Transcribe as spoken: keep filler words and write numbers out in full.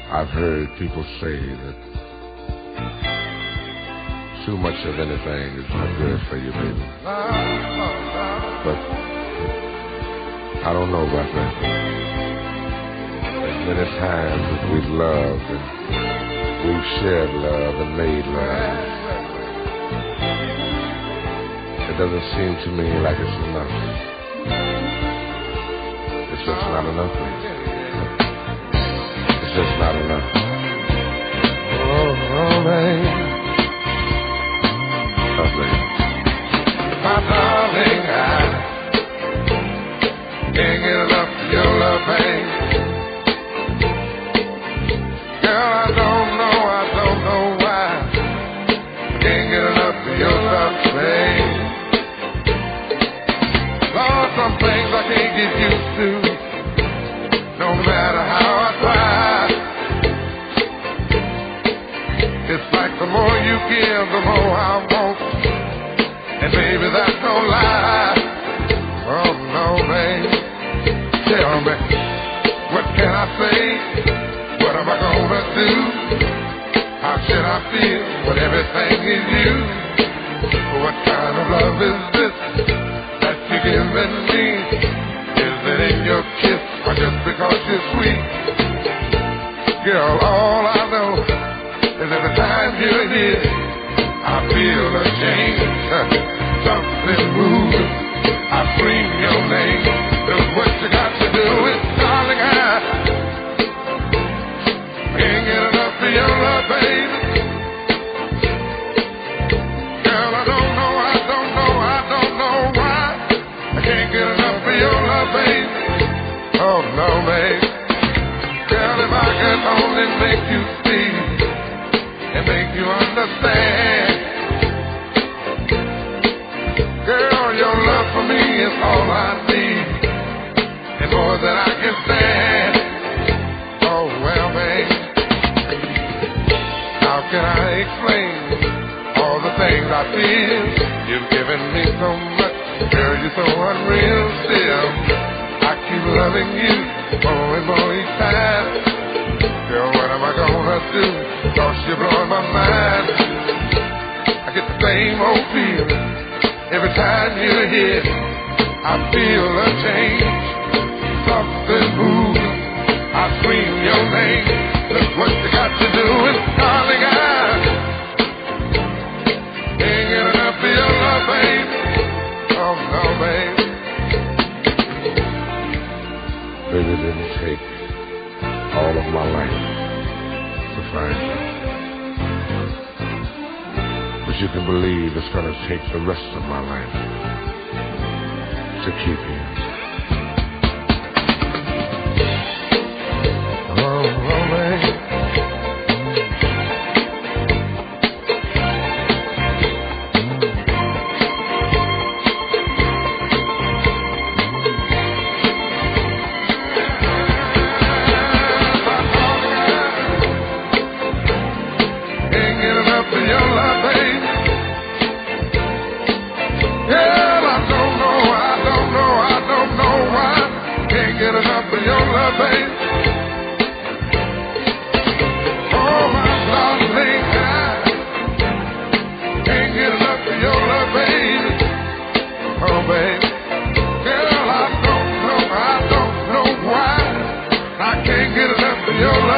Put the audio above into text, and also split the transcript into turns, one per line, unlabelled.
I've heard people say that too much of anything is not good for you, baby. But I don't know about that. As many times as we've loved and we've shared love and made love, it doesn't seem to me like it's enough. It's just not enough, baby. It's just not enough. Oh, oh, baby. Oh, baby. My darling, I can't get enough of your love, baby. Girl, I don't know, I don't know why I can't get enough of your love, baby. Lord, some things I can't get used to, no matter how I try. It's like the more you give, the more I want. And baby, that's no lie. Oh no, baby. Tell me, what can I say? What am I gonna do? How should I feel when everything is you? What kind of love is this that you're giving me? Is it in your kiss or just because you're sweet? Girl, all I know is every time you're here, I feel a change, something moving. I scream your name. That's what you got to do. It, darling, I can't get enough of your love, baby. Girl, I don't know, I don't know, I don't know why I can't get enough of your love, baby. Oh no, baby. Girl, if I could only make you see and make you understand. Girl, your love for me is all I need, and more than I can stand. Oh, well, babe, how can I explain all the things I feel? You've given me so much, girl, you're so unreal still. I keep loving you more and more each time. Girl, what am I gonna do? Cause you're blowing my mind. I get the same old feeling every time you're here. I feel a change, something moving. I scream your name. That's what you got to do. And darling, I can't get enough of your love, baby. Oh no, baby. Baby, it didn't take all of my life to find you. But you can believe it's gonna take the rest of my life to keep you. Oh, oh, baby. Your love.